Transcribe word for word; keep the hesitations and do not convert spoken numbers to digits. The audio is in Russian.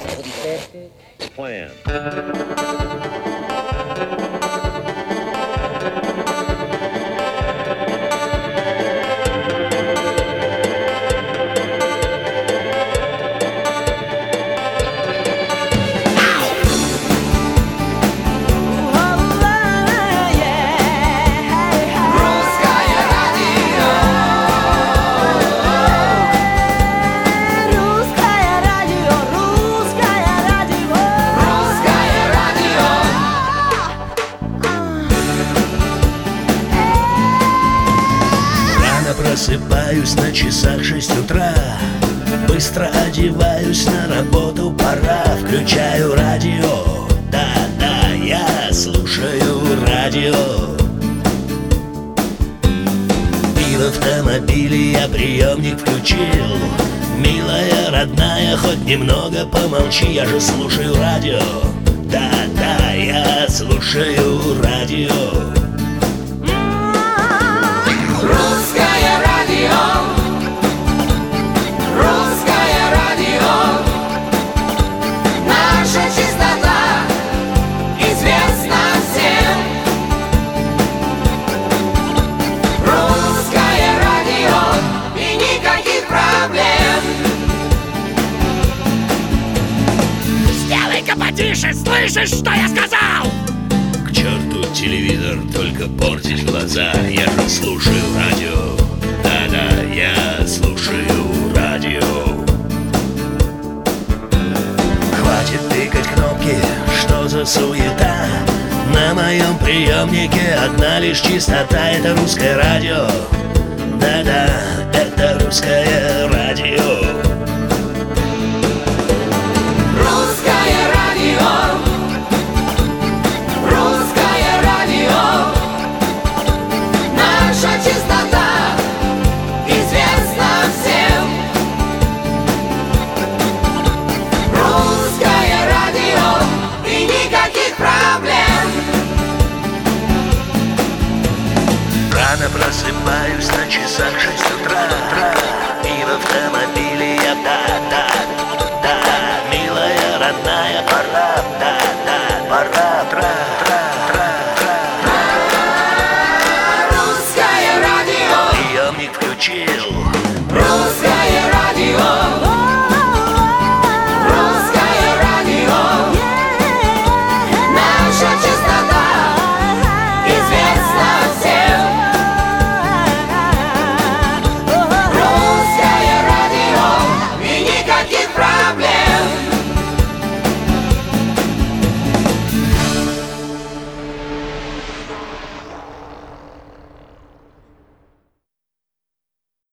Plan. Просыпаюсь на часах шесть утра, быстро одеваюсь, на работу пора. Включаю радио, да-да, я слушаю радио. И в автомобиле я приемник включил. Милая, родная, хоть немного помолчи, я же слушаю радио. Да-да, я слушаю радио. Русское радио, русское радио, наша чистота известна всем. Русское радио и никаких проблем. Сделай-ка потише, слышишь, что я сказал? К черту телевизор, только портит глаза. Я же слушаю радио. Да-да, я слушаю радио. Хватит тыкать кнопки, что за суета? На моем приемнике одна лишь чистота. Это русское радио. Да-да, это русское радио.